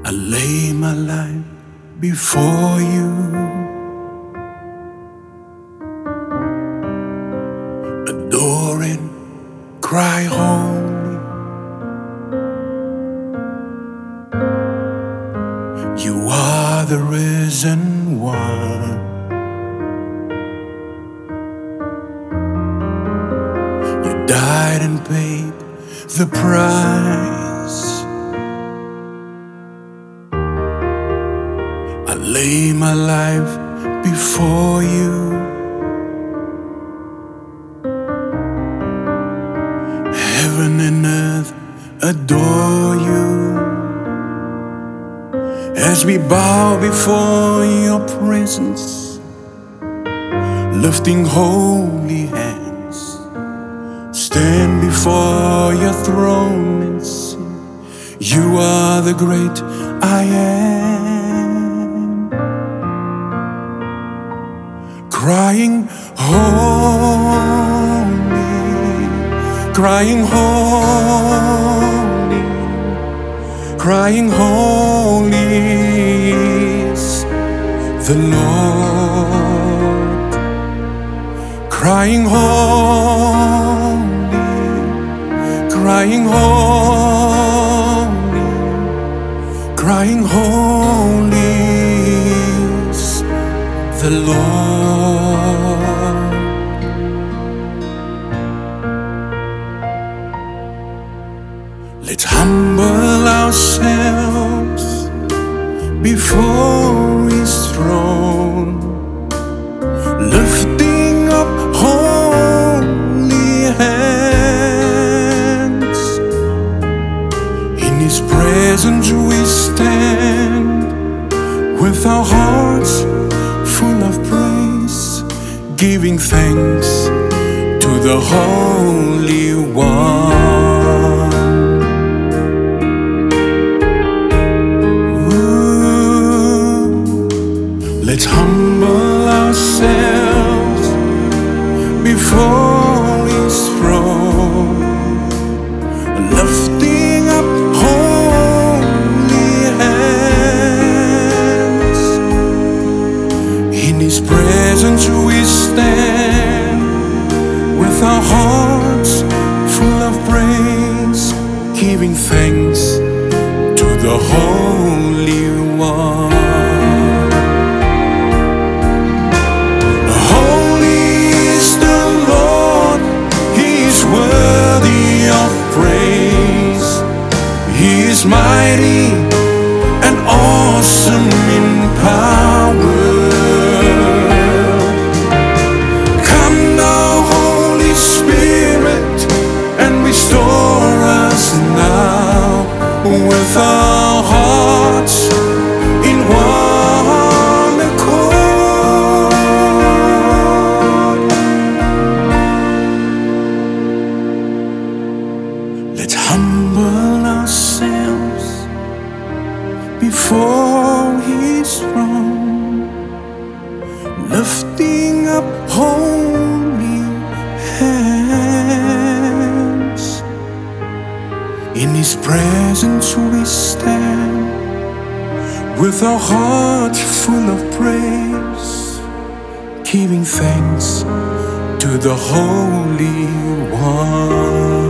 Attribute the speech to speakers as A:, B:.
A: I lay my life before you, adoring, cry holy. You are the risen one. You died and paid the price. I lay my life before you, heaven and earth adore you, as we bow before your presence, lifting holy hands, stand before your throne and sing, you are the great I am. Crying holy, crying holy, crying holy is the Lord. Crying holy, crying holy, crying holy is the Lord. Let's humble ourselves before His throne, lifting up holy hands. In His presence we stand, with our hearts full of praise, giving thanks to the Holy One. Let's humble ourselves before His throne, lifting up holy hands. In His presence we stand, with our hearts full of praise, giving thanks to the Holy One. Mighty and awesome in power. Come now, Holy Spirit, and restore us now, with our hearts in one accord. Let's humble ourselves before His throne, lifting up holy hands. In His presence we stand, with our hearts full of praise, giving thanks to the Holy One.